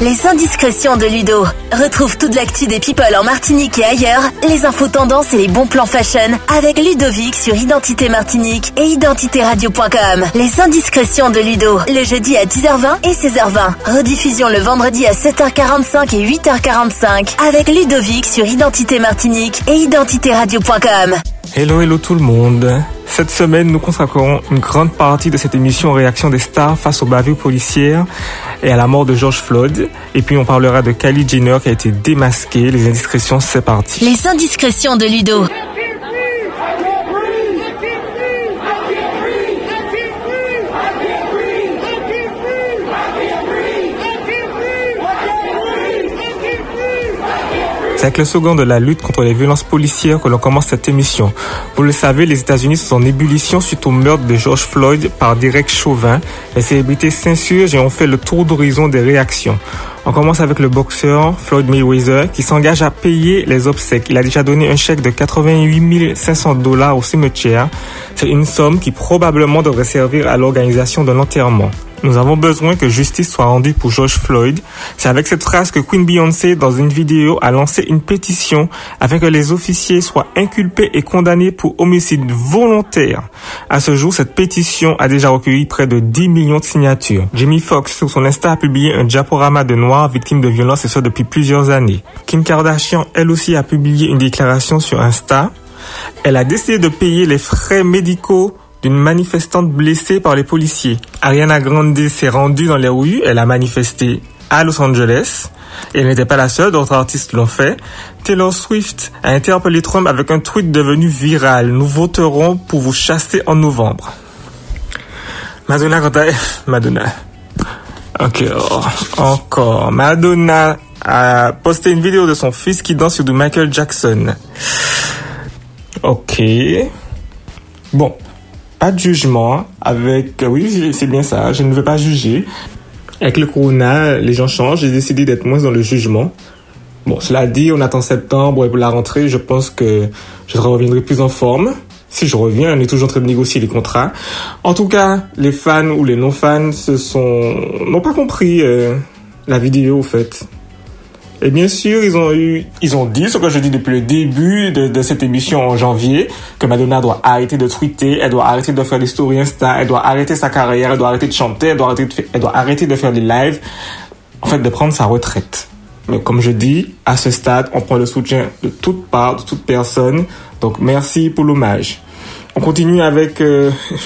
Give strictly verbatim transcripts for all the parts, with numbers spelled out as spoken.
Les indiscrétions de Ludo. Retrouve toute l'actu des people en Martinique et ailleurs, les infos tendances et les bons plans fashion avec Ludovic sur Identité Martinique et identité radio point com. Les indiscrétions de Ludo, le jeudi à dix heures vingt et seize heures vingt. Rediffusion le vendredi à sept heures quarante-cinq et huit heures quarante-cinq avec Ludovic sur Identité Martinique et identité radio point com. Hello, hello tout le monde. Cette semaine, nous consacrerons une grande partie de cette émission aux réactions des stars face aux bavures policières et à la mort de George Floyd. Et puis, on parlera de Kylie Jenner qui a été démasquée. Les indiscrétions, c'est parti. Les indiscrétions de Ludo. C'est avec le slogan de la lutte contre les violences policières que l'on commence cette émission. Vous le savez, les États-Unis sont en ébullition suite au meurtre de George Floyd par Derek Chauvin. Les célébrités s'insurgent et ont fait le tour d'horizon des réactions. On commence avec le boxeur Floyd Mayweather qui s'engage à payer les obsèques. Il a déjà donné un chèque de quatre-vingt-huit mille cinq cents dollars au cimetière. C'est une somme qui probablement devrait servir à l'organisation de l'enterrement. Nous avons besoin que justice soit rendue pour George Floyd. C'est avec cette phrase que Queen Beyoncé, dans une vidéo, a lancé une pétition afin que les officiers soient inculpés et condamnés pour homicide volontaire. À ce jour, cette pétition a déjà recueilli près de dix millions de signatures. Jamie Foxx, sur son Insta, a publié un diaporama de noirs victimes de violences et ce depuis plusieurs années. Kim Kardashian, elle aussi, a publié une déclaration sur Insta. Elle a décidé de payer les frais médicaux d'une manifestante blessée par les policiers. Ariana Grande s'est rendue dans les rues, elle a manifesté à Los Angeles. Et elle n'était pas la seule, d'autres artistes l'ont fait. Taylor Swift a interpellé Trump avec un tweet devenu viral. Nous voterons pour vous chasser en novembre. Madonna, quand elle... Madonna. Ok, oh, encore. Madonna a posté une vidéo de son fils qui danse sur du Michael Jackson. Ok. Bon. Pas de jugement avec... Oui, c'est bien ça, je ne veux pas juger. Avec le corona, les gens changent, j'ai décidé d'être moins dans le jugement. Bon, cela dit, on attend septembre et pour la rentrée, je pense que je reviendrai plus en forme. Si je reviens, on est toujours en train de négocier les contrats. En tout cas, les fans ou les non-fans se sont... n'ont pas compris euh, la vidéo, au fait. Et bien sûr, ils ont eu, ils ont dit ce que je dis depuis le début de, de cette émission en janvier, que Madonna doit arrêter de tweeter, elle doit arrêter de faire des stories Insta, elle doit arrêter sa carrière, elle doit arrêter de chanter, elle doit arrêter de, elle doit arrêter de faire des lives, en fait, de prendre sa retraite. Mais comme je dis, à ce stade, on prend le soutien de toutes parts, de toute personne. Donc, merci pour l'hommage. On continue avec euh,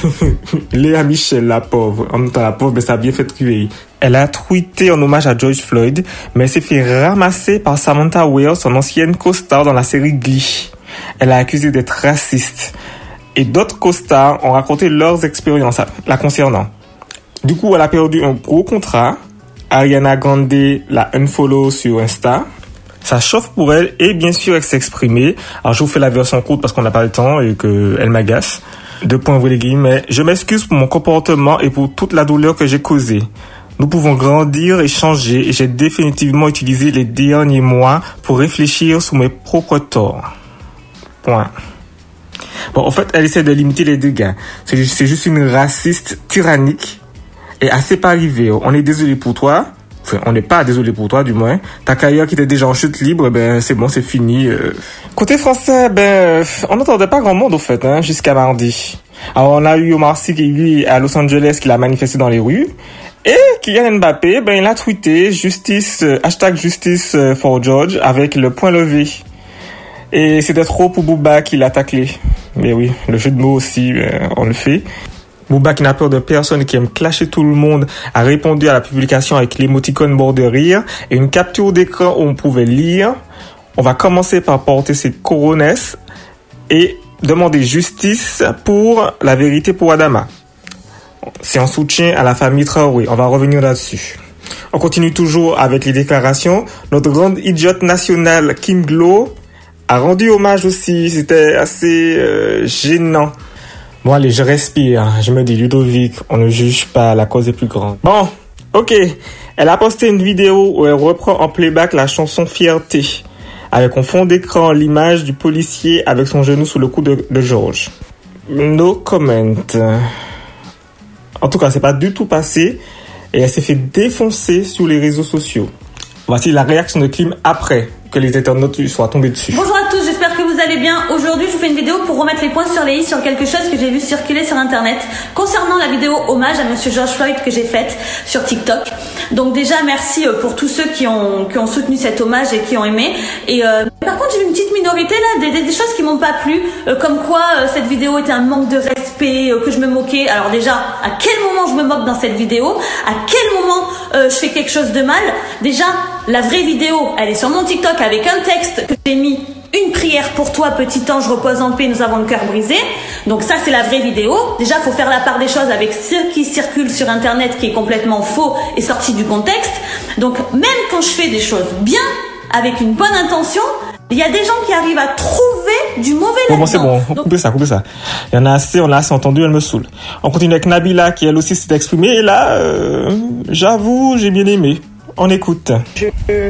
Léa Michel, la pauvre. En même temps, la pauvre, mais ça a bien fait tuer. Elle a tweeté en hommage à George Floyd, mais elle s'est fait ramasser par Samantha Weir, son ancienne co-star dans la série Glee. Elle a accusé d'être raciste. Et d'autres co-stars ont raconté leurs expériences la concernant. Du coup, elle a perdu un gros contrat. Ariana Grande l'a unfollow sur Insta. Ça chauffe pour elle et bien sûr elle s'est exprimée. Alors je vous fais la version courte parce qu'on n'a pas le temps et qu'elle m'agace. Deux points ouvrez les guillemets. Je m'excuse pour mon comportement et pour toute la douleur que j'ai causée. Nous pouvons grandir et changer et j'ai définitivement utilisé les derniers mois pour réfléchir sur mes propres torts. Point. Bon, en fait, elle essaie de limiter les dégâts. C'est juste, c'est juste une raciste tyrannique et assez pas arrivée. On est désolé pour toi. Enfin, on n'est pas désolé pour toi, du moins. Ta carrière qui était déjà en chute libre, ben, c'est bon, c'est fini. Euh. Côté français, ben, on n'entendait pas grand monde, au fait, hein, jusqu'à mardi. Alors, on a eu Omar Sy, qui, lui, à Los Angeles, qui l'a manifesté dans les rues. Et Kylian Mbappé, ben, il a tweeté justice, euh, hashtag justice for George, avec le point levé. Et c'était trop pour Booba qui l'a taclé. Mais oui, le jeu de mots aussi, ben, on le fait. Booba, qui n'a peur de personne, qui aime clasher tout le monde, a répondu à la publication avec l'émoticône mort de rire et une capture d'écran où on pouvait lire « On va commencer par porter ses coronesses et demander justice pour la vérité pour Adama. » C'est en soutien à la famille Traoré. On va revenir là-dessus. On continue toujours avec les déclarations. Notre grande idiote nationale, Kim Glow, a rendu hommage aussi. C'était assez euh, gênant. Bon, allez, je respire. Je me dis, Ludovic, on ne juge pas, la cause est plus grande. Bon, ok. Elle a posté une vidéo où elle reprend en playback la chanson Fierté, avec en fond d'écran l'image du policier avec son genou sous le cou de, de George. No comment. En tout cas, c'est pas du tout passé et elle s'est fait défoncer sur les réseaux sociaux. Voici la réaction de Kim après que les internautes soient tombés dessus. Bonjour à tous, j'espère que vous allez bien. Aujourd'hui, je vous fais une vidéo pour remettre les points sur les i sur quelque chose que j'ai vu circuler sur internet concernant la vidéo hommage à Monsieur George Floyd que j'ai faite sur TikTok. Donc déjà, merci pour tous ceux qui ont, qui ont soutenu cet hommage et qui ont aimé. Et euh, par contre, j'ai vu une petite minorité là, des, des, des choses qui m'ont pas plu, euh, comme quoi euh, cette vidéo était un manque de respect, euh, que je me moquais. Alors déjà, à quel moment je me moque dans cette vidéo? À quel moment euh, je fais quelque chose de mal? Déjà, la vraie vidéo, elle est sur mon TikTok avec un texte que j'ai mis. Une prière pour toi, petit ange, repose en paix, nous avons le cœur brisé. Donc ça, c'est la vraie vidéo. Déjà, faut faire la part des choses avec ce qui circule sur Internet, qui est complètement faux et sorti du contexte. Donc, même quand je fais des choses bien, avec une bonne intention, il y a des gens qui arrivent à trouver du mauvais là-dedans. Bon, bon, c'est bon. Donc... Coupez ça, coupez ça. Il y en a assez, on a assez entendu, elle me saoule. On continue avec Nabila, qui elle aussi s'est exprimée. Et là, euh, j'avoue, j'ai bien aimé. On écoute. Je,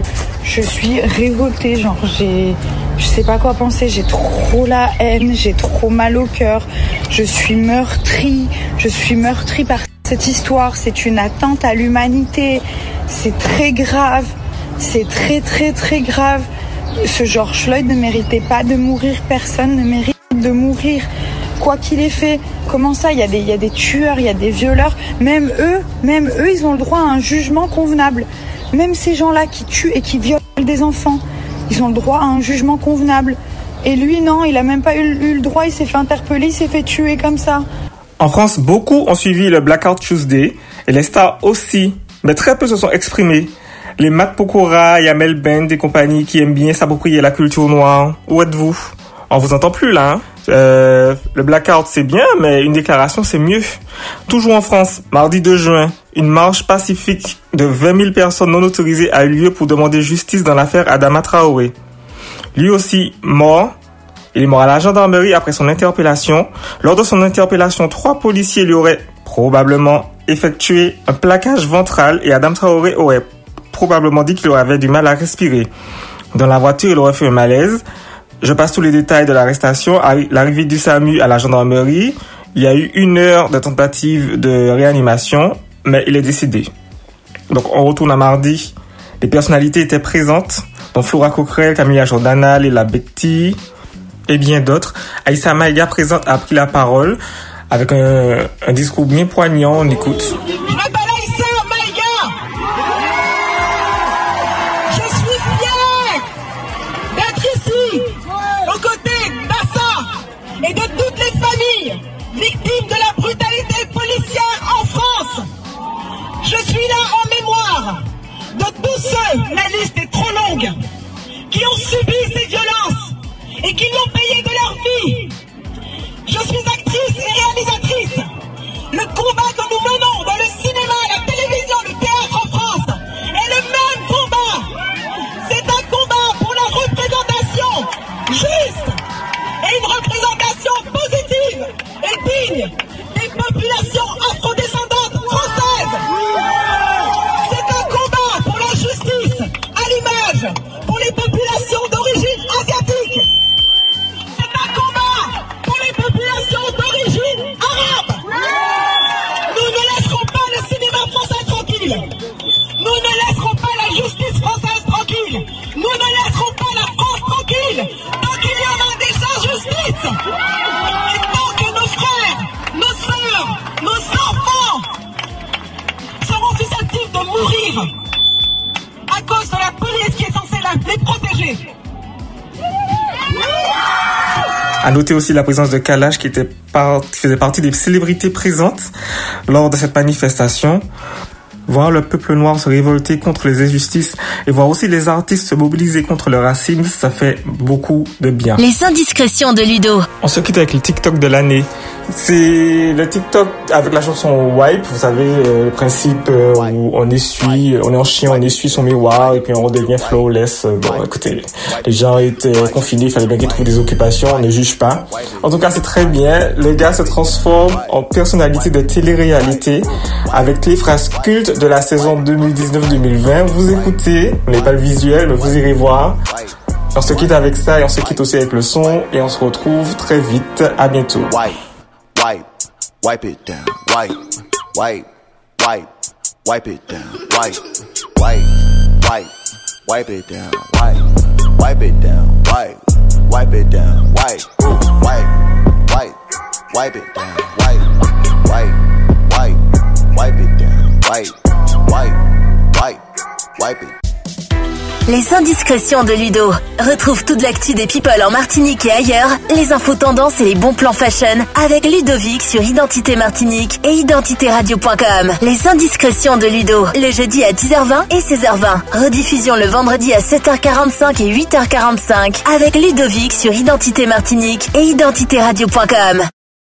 je suis révoltée, genre j'ai, je sais pas quoi penser, j'ai trop la haine, j'ai trop mal au cœur, je suis meurtrie, je suis meurtrie par cette histoire, c'est une atteinte à l'humanité, c'est très grave, c'est très très très grave. Ce George Floyd ne méritait pas de mourir, personne ne mérite de mourir. Quoi qu'il ait fait, comment ça, il y a des, il y a des tueurs, il y a des violeurs, même eux, même eux, ils ont le droit à un jugement convenable. Même ces gens-là qui tuent et qui violent des enfants, ils ont le droit à un jugement convenable. Et lui, non, il a même pas eu, eu le droit, il s'est fait interpeller, il s'est fait tuer comme ça. En France, beaucoup ont suivi le Blackout Tuesday, et les stars aussi, mais très peu se sont exprimés. Les Matt Pokora, Yamel Bend et compagnie qui aiment bien s'approprier la culture noire. Où êtes-vous? On vous entend plus là, hein? Euh, le blackout c'est bien, mais une déclaration c'est mieux. Toujours en France, mardi deux juin, une marche pacifique de vingt mille personnes non autorisées a eu lieu pour demander justice dans l'affaire Adama Traoré. Lui aussi mort. Il est mort à la gendarmerie après son interpellation. Lors de son interpellation, trois policiers lui auraient probablement effectué un plaquage ventral et Adama Traoré aurait probablement dit qu'il avait du mal à respirer. Dans la voiture, il aurait fait un malaise. Je passe tous les détails de l'arrestation. L'arrivée du SAMU à la gendarmerie. Il y a eu une heure de tentative de réanimation, mais il est décédé. Donc, on retourne à mardi. Les personnalités étaient présentes, dont Flora Coquerel, Camilla Jordana, Léla Bekti et bien d'autres. Aïssa Maïga présente a pris la parole avec un, un discours bien poignant. On écoute. Victimes de la brutalité policière en France. Je suis là en mémoire de tous ceux, la liste est trop longue, qui ont subi ces violences et qui l'ont payé de leur vie. Je suis actrice et réalisatrice. Le combat que nous menons dans le cinéma, la télévision, le théâtre en France est le même combat. C'est un combat pour la représentation juste et une représentation positive et digne des populations afrodescendantes françaises. C'est un combat pour la justice à l'image pour les populations d'origine asiatique. C'est un combat pour les populations d'origine arabe. Nous ne laisserons pas le cinéma français tranquille. Nous ne laisserons pas la justice française tranquille. Nous ne laisserons pas la France tranquille tant qu'il y aura des injustices. Et tant que nos frères, nos sœurs, nos enfants seront susceptibles de mourir à cause de la police qui est censée les protéger. À noter aussi la présence de Kalash qui, était par... qui faisait partie des célébrités présentes lors de cette manifestation. Voir le peuple noir se révolter contre les injustices et voir aussi les artistes se mobiliser contre le racisme, ça fait beaucoup de bien. Les indiscrétions de Ludo. On se quitte avec le TikTok de l'année. C'est le TikTok avec la chanson Wipe, vous savez, euh, le principe euh, où on essuie, on est en chien, on essuie son miroir et puis on redevient flawless. Bon, écoutez, les gens étaient confinés, il fallait bien qu'ils trouvent des occupations, on ne juge pas. En tout cas, c'est très bien. Le gars se transforme en personnalité de télé-réalité avec les phrases cultes de la saison deux mille dix-neuf deux mille vingt. Vous écoutez, vous n'avez pas le visuel, mais vous irez voir. On se quitte avec ça et on se quitte aussi avec le son et on se retrouve très vite. À bientôt. Wipe, wipe it down, wipe, wipe, wipe, wipe it down, wipe, wipe, wipe, wipe it down, wipe, wipe it down, wipe, wipe it down, wipe, wipe, wipe, wipe it down, wipe, wipe, wipe, wipe it down, wipe, wipe, wipe, wipe it. Les indiscrétions de Ludo. Retrouve toute l'actu des people en Martinique et ailleurs, les infos tendances et les bons plans fashion avec Ludovic sur Identité Martinique et identité radio point com. Les indiscrétions de Ludo, le jeudi à dix heures vingt et seize heures vingt. Rediffusion le vendredi à sept heures quarante-cinq et huit heures quarante-cinq avec Ludovic sur Identité Martinique et identité radio point com.